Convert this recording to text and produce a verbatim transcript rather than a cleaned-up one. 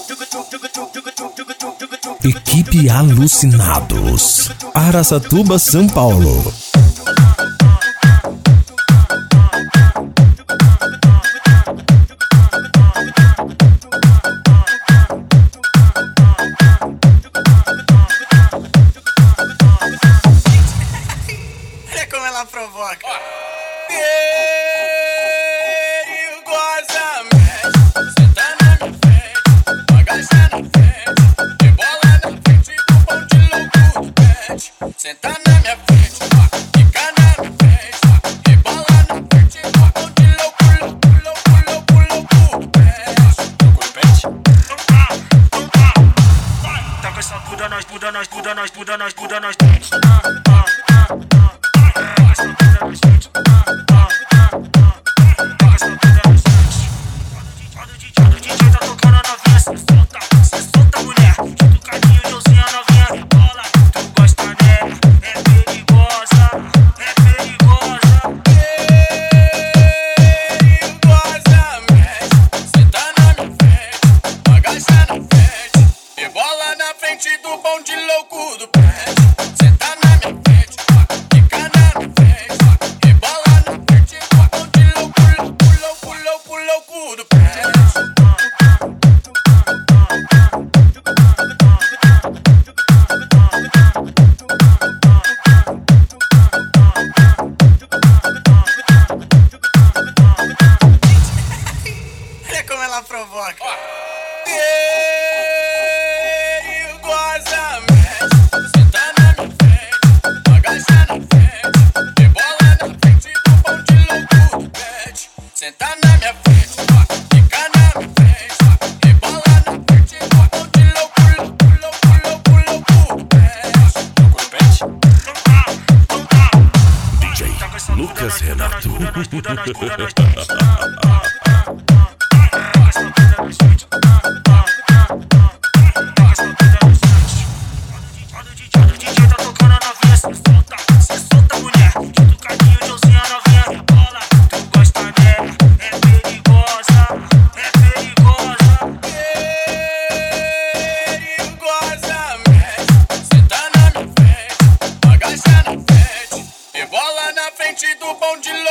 Equipe Alucinados, Araçatuba, São Paulo. Olha como ela provoca. Senta na minha frente, fica na minha frente, rebola na frente, onde louco, louco, louco, louco, louco, pet. Tá com essa puda, nós puda, nós puda, nós puda, nós puda, nós do bonde louco do prédio. Senta na minha frente, fica na minha frente, rebola na frente, bonde louco, louco, louco, louco, louco do prédio. Olha como ela provoca. Senta na minha frente, fica na minha frente, rebola na frente, onde louco, louco, louco, louco, louco, pet. D J Lucas Renato. Rebola na frente do bonde